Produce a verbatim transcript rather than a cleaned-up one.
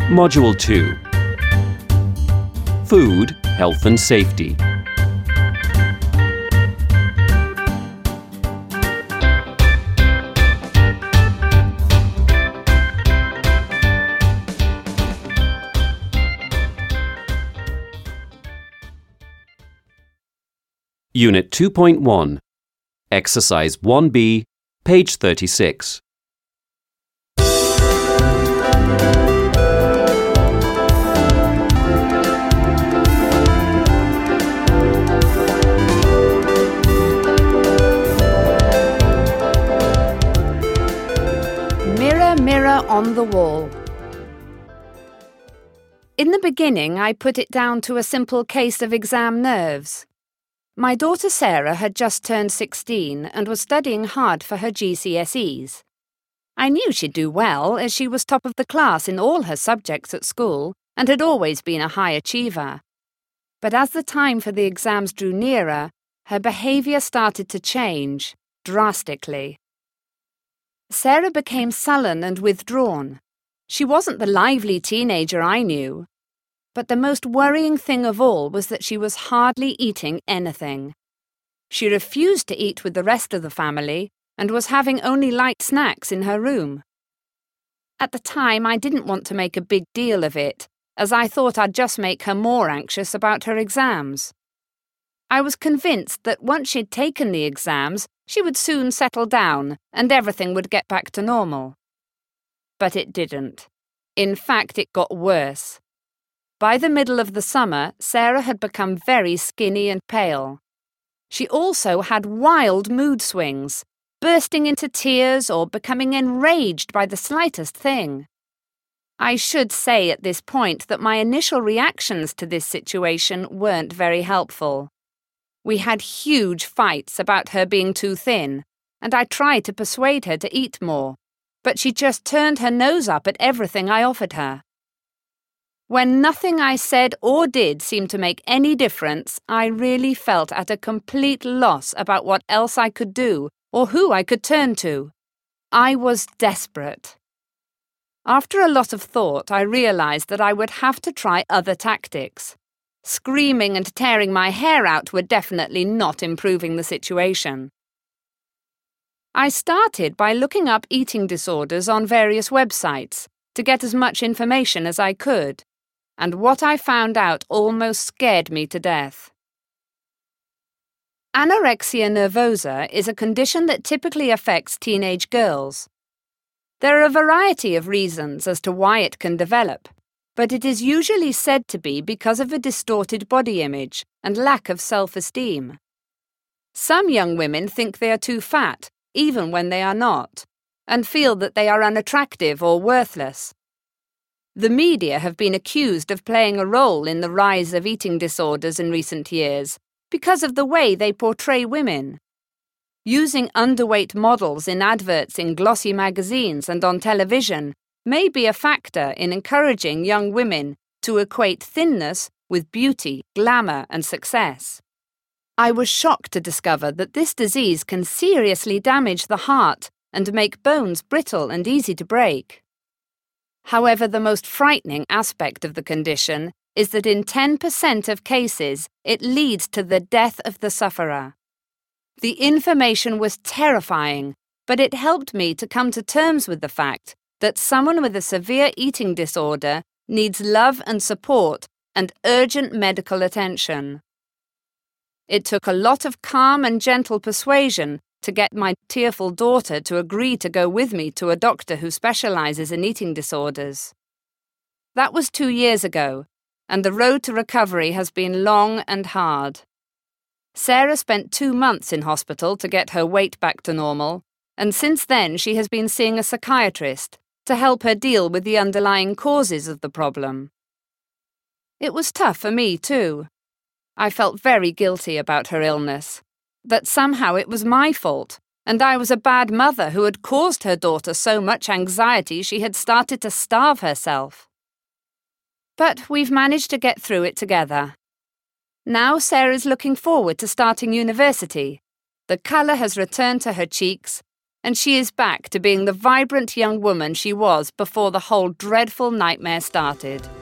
Module two. Food, Health and Safety. Unit two point one. Exercise one B, page thirty-six. Mirror, mirror on the wall. In the beginning, I put it down to a simple case of exam nerves. My daughter Sarah had just turned sixteen and was studying hard for her G C S Es. I knew she'd do well, as she was top of the class in all her subjects at school and had always been a high achiever. But as the time for the exams drew nearer, her behaviour started to change, drastically. Sarah became sullen and withdrawn. She wasn't the lively teenager I knew. But the most worrying thing of all was that she was hardly eating anything. She refused to eat with the rest of the family and was having only light snacks in her room. At the time, I didn't want to make a big deal of it, as I thought I'd just make her more anxious about her exams. I was convinced that once she'd taken the exams, she would soon settle down and everything would get back to normal. But it didn't. In fact, it got worse. By the middle of the summer, Sarah had become very skinny and pale. She also had wild mood swings, bursting into tears or becoming enraged by the slightest thing. I should say at this point that my initial reactions to this situation weren't very helpful. We had huge fights about her being too thin, and I tried to persuade her to eat more, but she just turned her nose up at everything I offered her. When nothing I said or did seemed to make any difference, I really felt at a complete loss about what else I could do or who I could turn to. I was desperate. After a lot of thought, I realized that I would have to try other tactics. Screaming and tearing my hair out were definitely not improving the situation. I started by looking up eating disorders on various websites to get as much information as I could. And what I found out almost scared me to death. Anorexia nervosa is a condition that typically affects teenage girls. There are a variety of reasons as to why it can develop, but it is usually said to be because of a distorted body image and lack of self-esteem. Some young women think they are too fat, even when they are not, and feel that they are unattractive or worthless. The media have been accused of playing a role in the rise of eating disorders in recent years because of the way they portray women. Using underweight models in adverts in glossy magazines and on television may be a factor in encouraging young women to equate thinness with beauty, glamour, and success. I was shocked to discover that this disease can seriously damage the heart and make bones brittle and easy to break. However, the most frightening aspect of the condition is that in ten percent of cases, it leads to the death of the sufferer. The information was terrifying, but it helped me to come to terms with the fact that someone with a severe eating disorder needs love and support and urgent medical attention. It took a lot of calm and gentle persuasion to get my tearful daughter to agree to go with me to a doctor who specializes in eating disorders. That was two years ago, and the road to recovery has been long and hard. Sarah spent two months in hospital to get her weight back to normal, and since then she has been seeing a psychiatrist to help her deal with the underlying causes of the problem. It was tough for me too. I felt very guilty about her illness. That somehow it was my fault, and I was a bad mother who had caused her daughter so much anxiety she had started to starve herself. But we've managed to get through it together. Now Sarah's looking forward to starting university. The colour has returned to her cheeks, and she is back to being the vibrant young woman she was before the whole dreadful nightmare started.